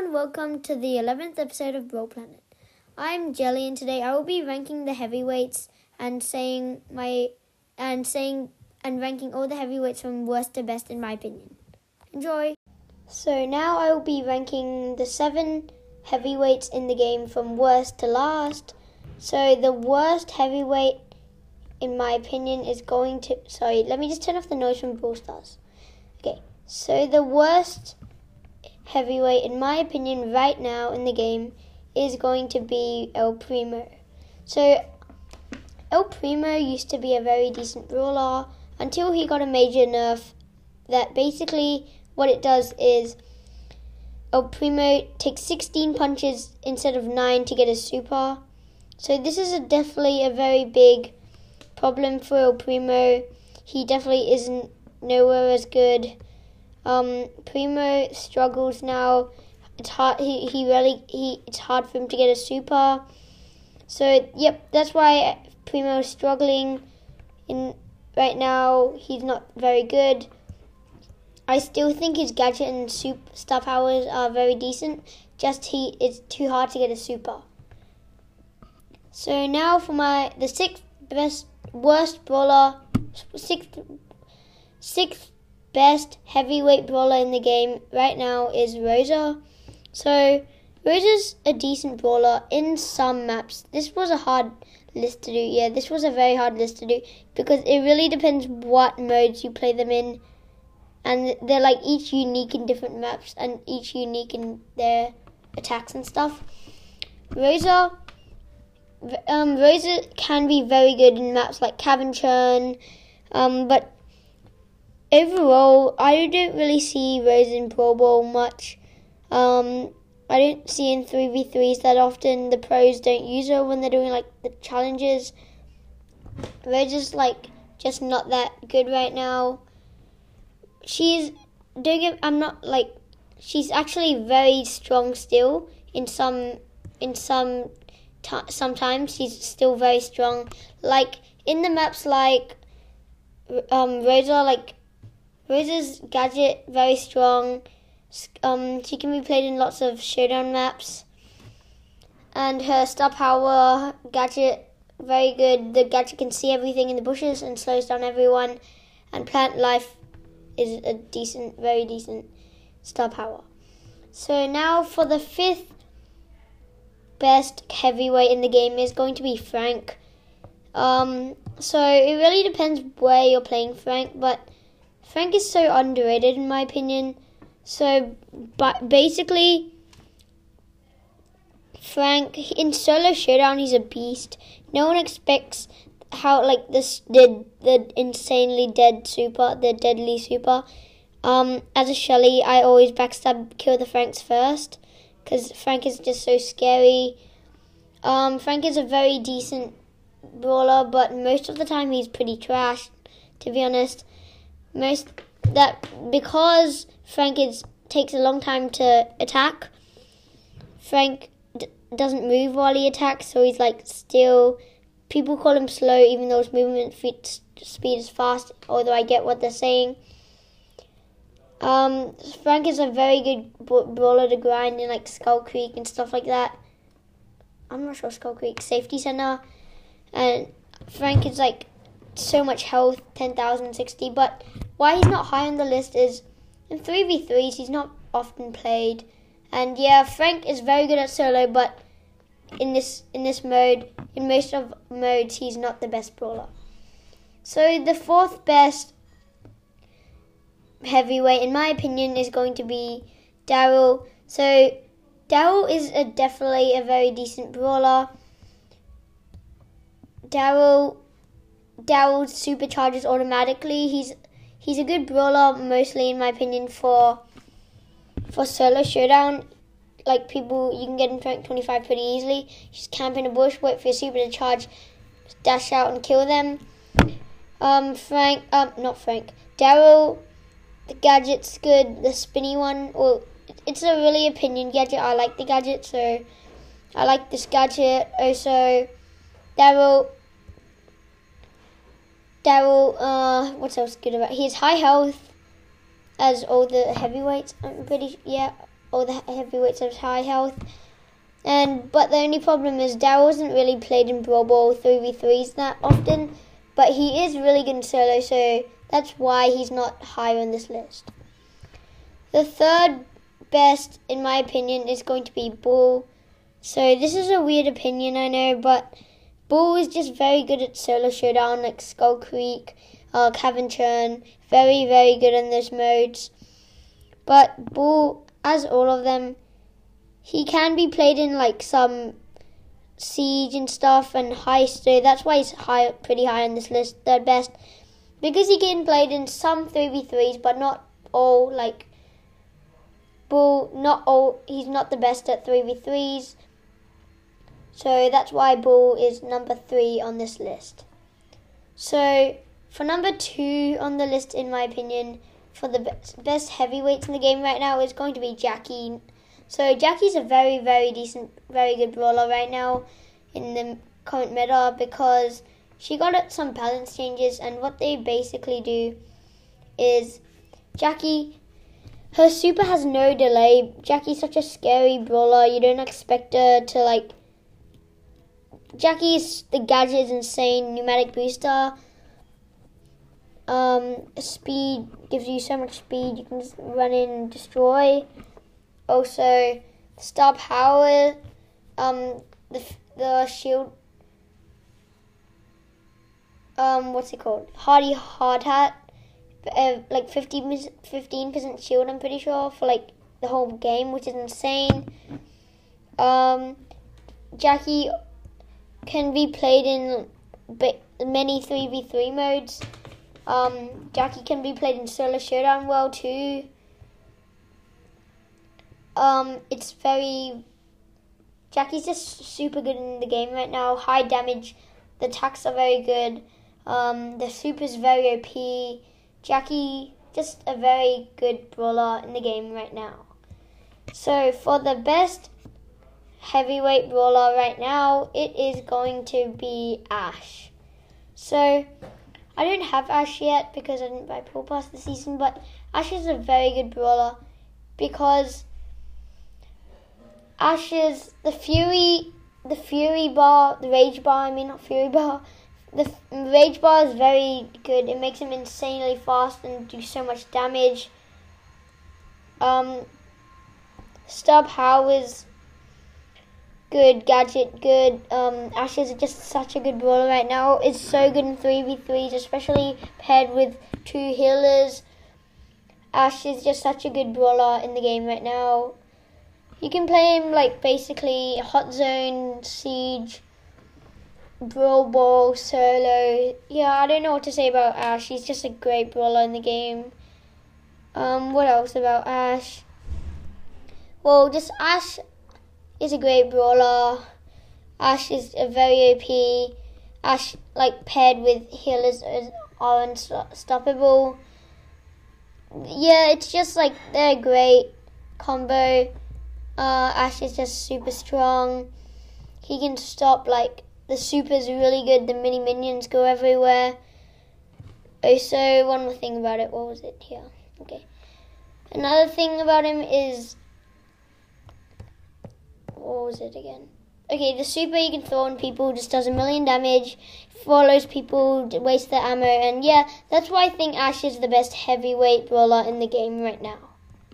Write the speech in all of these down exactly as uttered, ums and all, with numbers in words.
and welcome to the eleventh episode of Brawl Planet. I'm Jelly, and today I will be ranking the heavyweights and saying my and saying and ranking all the heavyweights from worst to best in my opinion. Enjoy. So now I will be ranking the seven heavyweights in the game from worst to last. So the worst heavyweight in my opinion is going to sorry, let me just turn off the noise from Brawl Stars. Okay, so the worst heavyweight in my opinion right now in the game is going to be El Primo. So El Primo used to be a very decent brawler until he got a major nerf that basically what it does is El Primo takes sixteen punches instead of nine to get a super. So this is a definitely a very big problem for El Primo. He definitely isn't nowhere as good. Um, Primo struggles now. It's hard. He he really he. It's hard for him to get a super. So yep, that's why Primo is struggling. In right now, he's not very good. I still think his gadget and super star powers are very decent. Just he it's too hard to get a super. So now for my the sixth best worst brawler, sixth sixth. best heavyweight brawler in the game right now is Rosa. So Rosa's a decent brawler in some maps. This was a hard list to do. Yeah, this was a very hard list to do because it really depends what modes you play them in. And they're like each unique in different maps and each unique in their attacks and stuff. Rosa um, Rosa can be very good in maps like Cavern Churn, um, but overall, I don't really see Rose in Pro Bowl much. Um, I don't see in three v threes that often. The pros don't use her when they're doing like the challenges. Rose is like just not that good right now. She's don't get, I'm not like she's actually very strong still in some in some t- sometimes she's still very strong. Like in the maps like um Rosa like Rosa's gadget, very strong. Um, she can be played in lots of showdown maps. And her star power gadget, very good. The gadget can see everything in the bushes and slows down everyone. And plant life is a decent, very decent star power. So now for the fifth best heavyweight in the game is going to be Frank. Um, so it really depends where you're playing Frank, but Frank is so underrated in my opinion. So, but basically, Frank in solo showdown he's a beast. No one expects how like this the the insanely dead super, the deadly super. Um, as a Shelly, I always backstab kill the Franks first because Frank is just so scary. Um, Frank is a very decent brawler, but most of the time he's pretty trash, to be honest. Most that because Frank is takes a long time to attack. Frank d- doesn't move while he attacks, so he's like still. People call him slow, even though his movement feet, speed is fast. Although I get what they're saying. Um, Frank is a very good brawler to grind in like Skull Creek and stuff like that. I'm not sure Skull Creek Safety Center, and Frank is like so much health, ten thousand sixty, but why he's not high on the list is in three v threes he's not often played. And yeah, Frank is very good at solo, but in this in this mode, in most of modes, he's not the best brawler. So the fourth best heavyweight, in my opinion, is going to be Daryl. So Daryl is a, definitely a very decent brawler. Daryl Daryl supercharges automatically. He's he's a good brawler, mostly in my opinion, for for solo showdown. Like people, you can get into rank twenty-five pretty easily. Just camp in a bush, wait for your super to charge, dash out and kill them. Um, Frank, um, not Frank, Daryl, the gadget's good. The spinny one, well, it's a really opinion gadget. I like the gadget, so I like this gadget. Also, Daryl. Daryl, uh, what else good about? He has high health, as all the heavyweights. I'm pretty, yeah, all the heavyweights have high health. And but the only problem is Daryl hasn't really played in Brawl Ball three v threes that often, but he is really good in solo, so that's why he's not higher on this list. The third best, in my opinion, is going to be Bull. So this is a weird opinion, I know, but Bull is just very good at solo showdown, like Skull Creek, uh, Cavern Churn, very, very good in those modes. But Bull, as all of them, he can be played in like some siege and stuff and heist, so that's why he's high, pretty high on this list, third best. Because he can played in some three v threes, but not all, like Bull, not all, he's not the best at three v threes. So that's why Bull is number three on this list. So for number two on the list, in my opinion, for the best, best heavyweights in the game right now is going to be Jackie. So Jackie's a very, very decent, very good brawler right now in the current meta because she got some balance changes, and what they basically do is Jackie, her super has no delay. Jackie's such a scary brawler. You don't expect her to like... Jackie's, the gadget is insane. Pneumatic booster. Um, speed gives you so much speed. You can just run in and destroy. Also, star power, um, the the shield, um, what's it called? Hardy Hard Hat, uh, like fifteen percent shield, I'm pretty sure, for like the whole game, which is insane. Um, Jackie can be played in many three v three modes. Um, Jackie can be played in solo showdown well too. Um, it's very... Jackie's just super good in the game right now. High damage. The attacks are very good. Um, the super's very O P. Jackie, just a very good brawler in the game right now. So, for the best heavyweight brawler right now, it is going to be Ash. So, I don't have Ash yet because I didn't buy Brawl Pass this season, but Ash is a very good brawler because... Ash's, the Fury, the Fury bar, the Rage bar, I mean not Fury bar, the Rage bar is very good. It makes him insanely fast and do so much damage. Um, Star Power is good, gadget good. Um, Ash is just such a good brawler right now. It's so good in three v threes, especially paired with two healers. Ash is just such a good brawler in the game right now. You can play him like basically Hot Zone, Siege, Brawl Ball, Solo. Yeah, I don't know what to say about Ash. He's just a great brawler in the game. Um, what else about Ash? Well, just Ash is a great brawler. Ash is a very O P. Ash, like paired with healers, are unstoppable. Yeah, it's just like they're a great combo. Uh, Ash is just super strong. He can stop, like, the super's really good. The mini minions go everywhere. Also, one more thing about it. What was it here? Okay. Another thing about him is... What was it again? Okay, the super you can throw on people just does a million damage, follows people, wastes their ammo, and yeah, that's why I think Ash is the best heavyweight brawler in the game right now.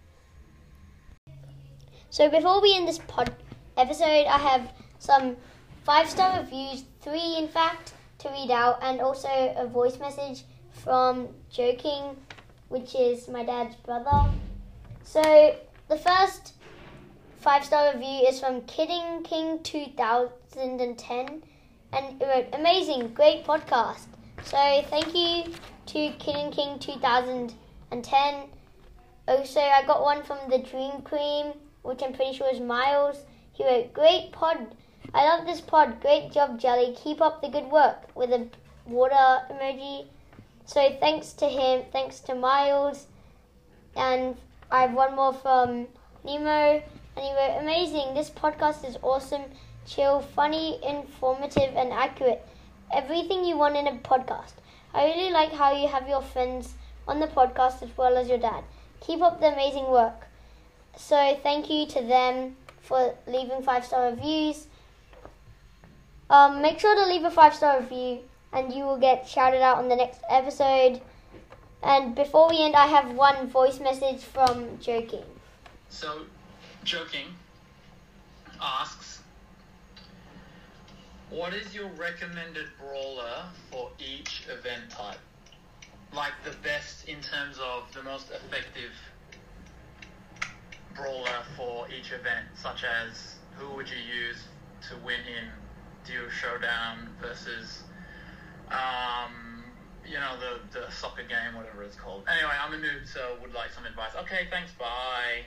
So before we end this pod episode, I have some five-star reviews, three in fact, to read out, and also a voice message from Joking, which is my dad's brother. So the first five-star review is from Kidding King two thousand ten, and it wrote, amazing, great podcast. So thank you to Kidding King two thousand ten. Also, I got one from the Dream Cream, which I'm pretty sure is Miles. He wrote, great pod. I love this pod. Great job, Jelly. Keep up the good work, with a water emoji. So thanks to him, thanks to Miles. And I have one more from Nemo. And he wrote, amazing. This podcast is awesome, chill, funny, informative, and accurate. Everything you want in a podcast. I really like how you have your friends on the podcast as well as your dad. Keep up the amazing work. So thank you to them for leaving five-star reviews. Um, make sure to leave a five-star review and you will get shouted out on the next episode. And before we end, I have one voice message from Joking. So, Joking asks, what is your recommended brawler for each event type? Like the best in terms of the most effective brawler for each event, such as who would you use to win in Duo Showdown versus, um, you know, the, the soccer game, whatever it's called. Anyway, I'm a noob, so would like some advice. Okay, thanks, bye.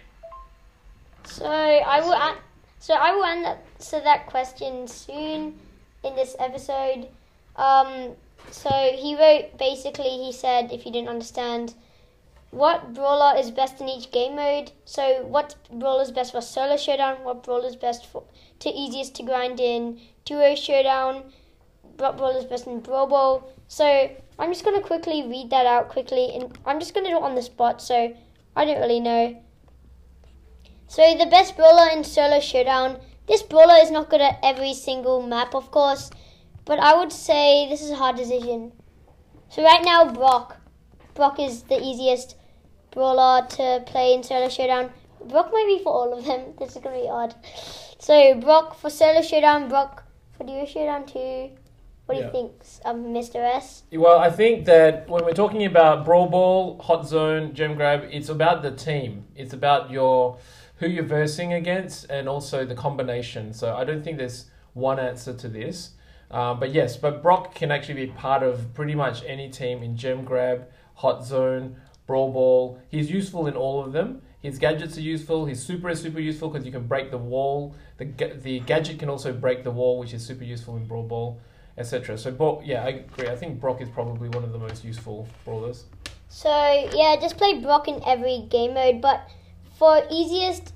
So I will an- so I will answer that question soon in this episode. Um, so he wrote, basically he said, if you didn't understand, what brawler is best in each game mode. So what brawler is best for solo showdown, what brawler is best for to easiest to grind in duo showdown, what brawler is best in Brawl Ball. So I'm just going to quickly read that out quickly, and I'm just going to do it on the spot, so I don't really know. So the best brawler in solo showdown. This brawler is not good at every single map, of course, but I would say this is a hard decision. So right now, Brock. Brock is the easiest brawler to play in solo showdown. Brock might be for all of them. This is going to be odd. So Brock for solo showdown, Brock for duo showdown too. What do yeah. you think, um, Mister S? Well, I think that when we're talking about Brawl Ball, Hot Zone, Gem Grab, it's about the team. It's about your who you're versing against and also the combination. So I don't think there's one answer to this. Um, but yes, but Brock can actually be part of pretty much any team in Gem Grab, Hot Zone, Brawl Ball. He's useful in all of them. His gadgets are useful. His super is super useful because you can break the wall. The the gadget can also break the wall, which is super useful in Brawl Ball, et cetera. So, Brock, yeah, I agree. I think Brock is probably one of the most useful brawlers. So, yeah, just play Brock in every game mode. But for easiest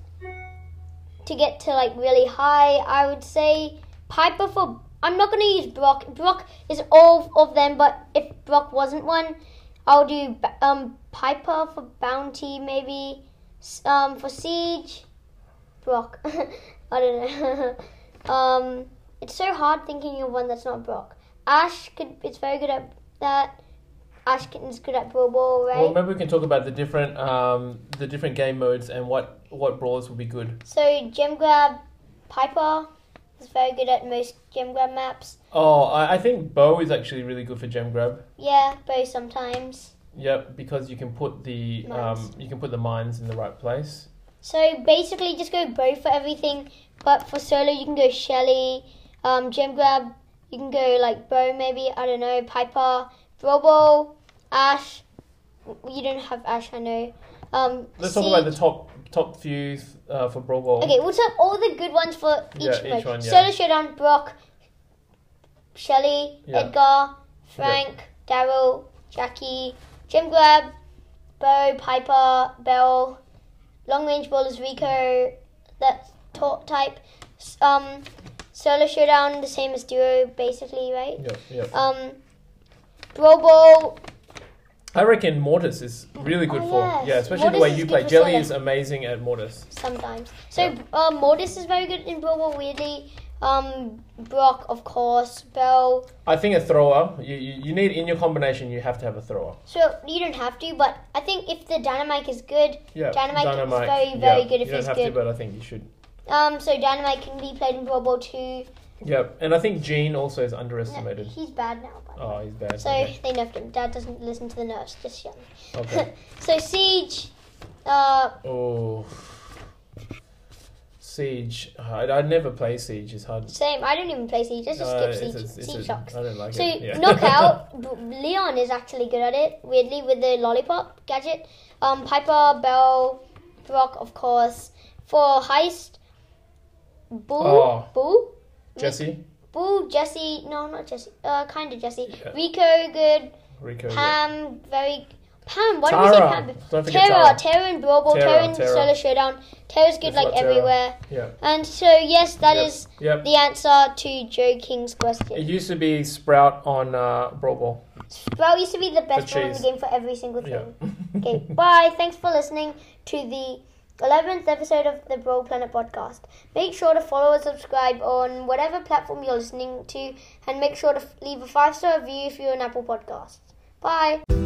to get to, like, really high, I would say Piper for... I'm not going to use Brock. Brock is all of them, but if Brock wasn't one, I'll do um Piper for Bounty, maybe. Um, for Siege, Brock. I don't know. um... It's so hard thinking of one that's not Brock. Ash could it's very good at that. Ash is good at Brawl Ball, right? Well, maybe we can talk about the different um the different game modes and what, what brawlers will be good. So Gem Grab, Piper is very good at most Gem Grab maps. Oh, I, I think Bo is actually really good for Gem Grab. Yeah, Bo sometimes. Yep, because you can put the mines. um you can put the mines in the right place. So basically, just go Bo for everything. But for solo, you can go Shelly. Um, Gem Grab, you can go like Bo maybe, I don't know, Piper, Brawl Ball, Ash. You don't have Ash, I know. Um, Let's Siege. talk about the top top few uh, for Brawl Ball. Okay, we'll talk all the good ones for each yeah, mode. Each one, yeah. Solo Showdown, Brock, Shelly, yeah. Edgar, Frank, yeah. Daryl, Jackie, Gem Grab, Bo, Piper, Belle, Long Range Brawlers, Rico, that top type. Um... Solo Showdown, the same as Duo, basically, right? Yeah, yeah. Um, Brawl Ball. I reckon Mortis is really good oh, for... Yes. Yeah, especially Mortis the way you play. Jelly solo. is amazing at Mortis. Sometimes. So, yeah. uh, Mortis is very good in Brawl Ball, weirdly. Um, Brock, of course. Belle. I think a thrower. You, you you need, in your combination, you have to have a thrower. So, you don't have to, but I think if the Dynamite is good, yeah, Dynamite, Dynamite is very, very yeah. good if you he's don't have good. to, but I think you should. Um, so Dynamite can be played in Brawl Ball too. Yep, and I think Gene also is underestimated. No, he's bad now. By oh, he's bad. So okay. they nerfed him. Dad doesn't listen to the nerfs, just young. Okay. So Siege. Uh, oh. Siege. I'd, I'd never play Siege. It's hard. Same. I don't even play Siege. I just uh, skip it's Siege. a, it's Siege a, sucks. I don't like so it. Yeah. Knockout, Leon is actually good at it, weirdly, with the lollipop gadget. Um, Piper, Belle, Brock, of course. For Heist, Bull, oh. Bull, Jesse, Bull, Jesse. No, not Jesse. Uh, kind of Jesse. Yeah. Rico, good. Rico, Pam, yeah. very. Pam, why Tara. do we say Pam? Don't forget Tara, Tara. Tara in Brawl Ball, Tara, Tara in Tara. Solo Showdown. Tara's good Just like like Tara. everywhere. Yeah. And so yes, that yep. is yep. the answer to Joe King's question. It used to be Sprout on uh, Brawl Ball. Sprout used to be the best The brawler in the cheese. game for every single thing. Yeah. Okay, bye. Thanks for listening to the eleventh episode of the Brawl Planet podcast. Make sure to follow and subscribe on whatever platform you're listening to, and make sure to leave a five-star review if you're an Apple Podcast. Bye!